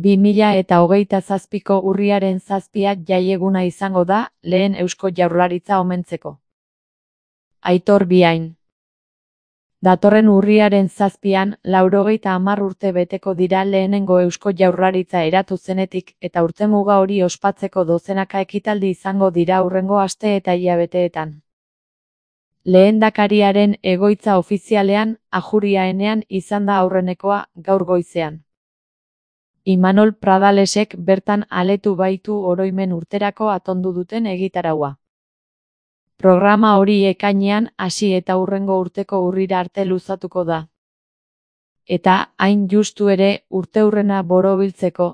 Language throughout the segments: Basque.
2027ko urriaren 7 jaieguna izango da, lehen Eusko Jaurlaritza omentzeko. Aitor Biain. Datorren urriaren 7an, 90 urte beteko dira lehenengo Eusko Jaurlaritza eratu zenetik eta urtemuga hori ospatzeko dozenaka ekitaldi izango dira hurrengo aste eta hilabeteetan. Lehendakariaren egoitza ofizialean, Ajuriaenean izan da aurrenekoa, gaur goizean. Imanol Pradalesek bertan aletu baitu oroimen urterako atondu duten egitaraua. Programa hori ekainean hasi eta hurrengo urteko urrira arte luzatuko da. Eta, hain justu ere, urteurrena borobiltzeko,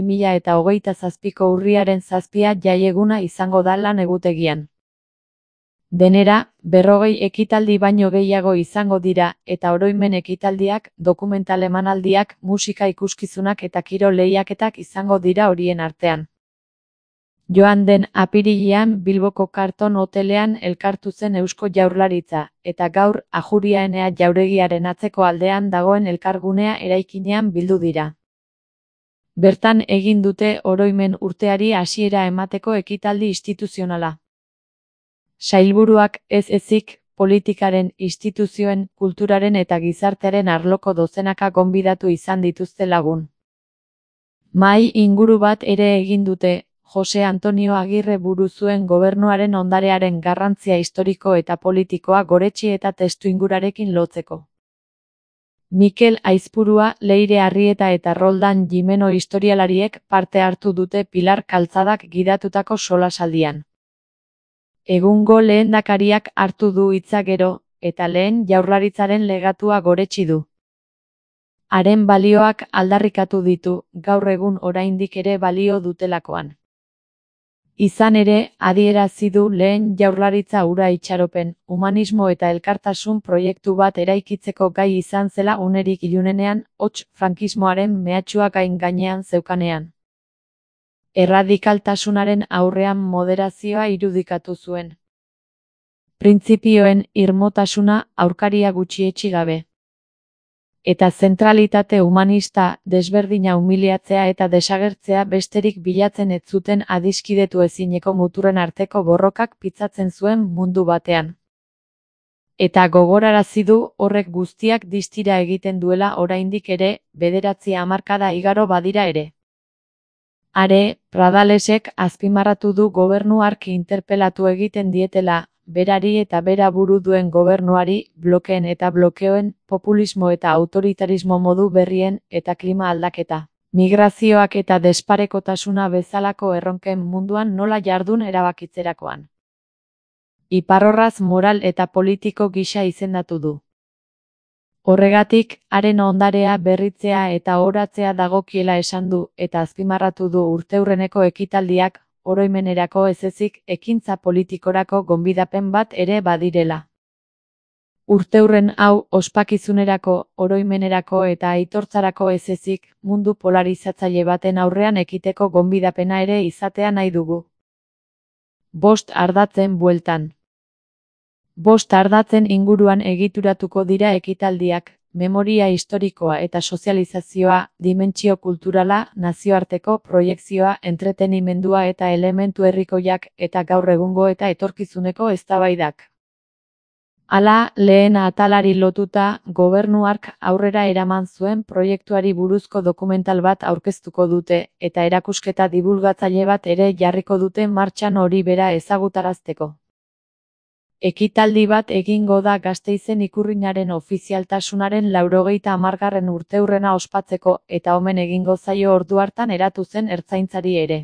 2027ko urriaren 7 jaieguna izango da lan egutegian. Denera, 40 ekitaldi baino gehiago izango dira, eta oroimen ekitaldiak, dokumental emanaldiak, musika ikuskizunak eta kirol lehiaketak izango dira horien artean. Joan den apirilean Bilboko Karton hotelean elkartu zen Eusko Jaurlaritza, eta gaur Ajuriaenea jauregiaren atzeko aldean dagoen elkargunea eraikinean bildu dira. Bertan egin dute oroimen urteari hasiera emateko ekitaldi instituzionala. Sailburuak ez ezik, politikaren, instituzioen, kulturaren eta gizartearen arloko dozenaka gonbidatu izan dituzte lagun. Mahai inguru bat ere egin dute, Jose Antonio Agirre buru zuen gobernuaren ondarearen garrantzia historiko eta politikoa goretsi eta testuingurarekin lotzeko. Mikel Aizpurua, Leire Arrieta eta Roldan Jimeno historialariek parte hartu dute Pilar Kaltzadak gidatutako solasaldian. Egungo lehendakariak hartu du hitza gero, eta lehen Jaurlaritzaren legatua goretsi du. Haren balioak aldarrikatu ditu, gaur egun oraindik ere balio dutelakoan. Izan ere, adierazi du lehen Jaurlaritza hura itxaropen, humanismo eta elkartasun proiektu bat eraikitzeko gai izan zela unerik ilunenean, hots frankismoaren mehatxua gain gainean zeukanean. Erradikaltasunaren aurrean moderazioa irudikatu zuen. Printzipioen irmotasuna aurkaria gutxietsi gabe. Eta zentralitate humanista, desberdina humiliatzea eta desagertzea besterik bilatzen ez zuten adiskidetu ezineko muturren arteko borrokak pitzatzen zuen mundu batean. Eta gogorarazi du horrek guztiak distira egiten duela oraindik ere, 9 hamarkada igaro badira ere. Are, Pradalesek azpimarratu du gobernu hark interpelatu egiten dietela, berari eta bera buru duen gobernuari, blokeen eta blokeoen, populismo eta autoritarismo modu berrien eta klima aldaketa, migrazioak eta desparekotasuna bezalako erronken munduan nola jardun erabakitzerakoan. Iparrorratz moral eta politiko gisa izendatu du. Horregatik, haren ondarea berritzea eta oratzea dagokiela esan du, eta azpimarratu du urteurreneko ekitaldiak, oroimenerako ez ezik, ekintza politikorako gonbidapen bat ere badirela. Urteurren hau, ospakizunerako, oroimenerako eta aitortzarako ez ezik, mundu polarizatzaile baten aurrean ekiteko gonbidapena ere izatea nahi dugu. 5 ardatzen bueltan. 5 ardatzen inguruan egituratuko dira ekitaldiak, memoria historikoa eta sozializazioa, dimentsio kulturala, nazioarteko proiekzioa, entretenimendua eta elementu herrikoiak, eta gaur egungo eta etorkizuneko eztabaidak. Hala, lehen atalari lotuta, gobernu hark aurrera eraman zuen proiektuari buruzko dokumental bat aurkeztuko dute, eta erakusketa dibulgatzaile bat ere jarriko dute martxan hori bera ezagutarazteko. Ekitaldi bat egingo da Gasteizen ikurrinaren ofizialtasunaren 90. urteurrena ospatzeko eta omen egingo zaio ordu hartan eratu zen ertzaintzari ere.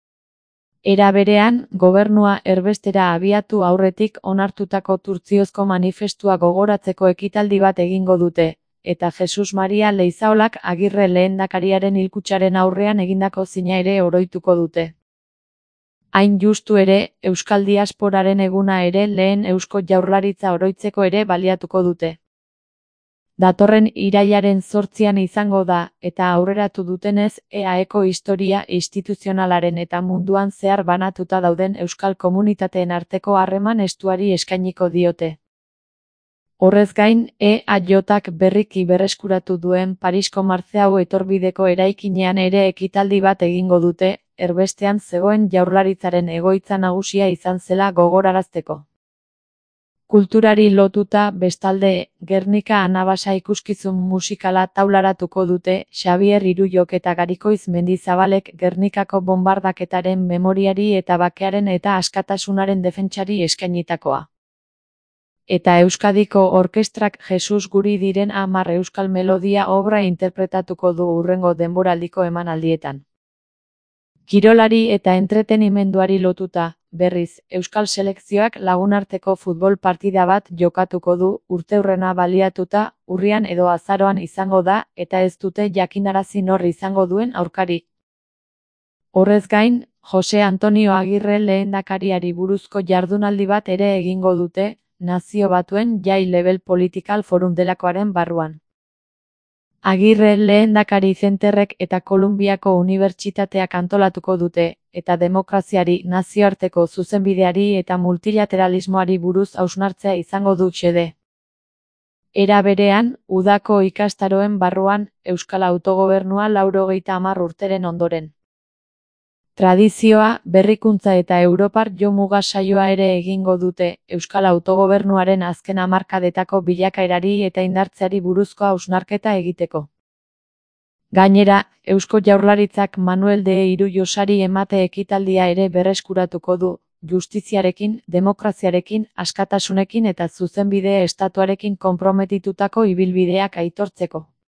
Era berean, gobernua erbestera abiatu aurretik onartutako Turtziozko manifestua gogoratzeko ekitaldi bat egingo dute, eta Jesus Maria Leizaolak Agirre lehendakariaren hilkutxaren aurrean egindako zina ere oroituko dute. Hain justu ere, Euskal Diasporaren eguna ere lehen Eusko Jaurlaritza oroitzeko ere baliatuko dute. Datorren irailaren 8an izango da, eta aurreratu dutenez, EAEko historia instituzionalaren eta munduan zehar banatuta dauden euskal komunitateen arteko harreman estuari eskainiko diote. Horrez gain, EAJak berriki berreskuratu duen Parisko Martzeau etorbideko eraikinean ere ekitaldi bat egingo dute, erbestean zegoen Jaurlaritzaren egoitza nagusia izan zela gogorarazteko. Kulturari lotuta, bestalde, Gernika Anabasa ikuskizun musikala taularatuko dute Xabier Iruyok eta Garikoiz Mendizabalek Gernikako bonbardaketaren memoriari eta bakearen eta askatasunaren defentsari eskainitakoa. Eta Euskadiko Orkestrak Jesus Guri diren 10 euskal melodia obra interpretatuko du hurrengo denboraldiko emanaldietan. Kirolari eta entretenimenduari lotuta, berriz, euskal selekzioak lagunarteko futbol partida bat jokatuko du, urteurrena baliatuta, urrian edo azaroan izango da, eta ez dute jakinarazi nor izango duen aurkari. Horrez gain, Jose Antonio Agirre lehendakariari buruzko jardunaldi bat ere egingo dute, Nazio Batuen Jai Level Political Forum delakoaren barruan. Agirre lehendakari zenterrek eta Kolunbiako Unibertsitateak antolatuko dute, eta demokraziari, nazioarteko zuzenbideari eta multilateralismoari buruz hausnartzea izango du xede. Era berean, udako ikastaroen barruan, euskal autogobernua 90 urteren ondoren. Tradizioa, berrikuntza eta Europar jomuga saioa ere egingo dute, euskal autogobernuaren azken hamarkadetako bilakaerari eta indartzeari buruzko hausnarketa egiteko. Gainera, Eusko Jaurlaritzak Manuel de Irujo sari emate ekitaldia ere berreskuratuko du, justiziarekin, demokraziarekin, askatasunekin eta zuzenbide estatuarekin konprometitutako ibilbideak aitortzeko.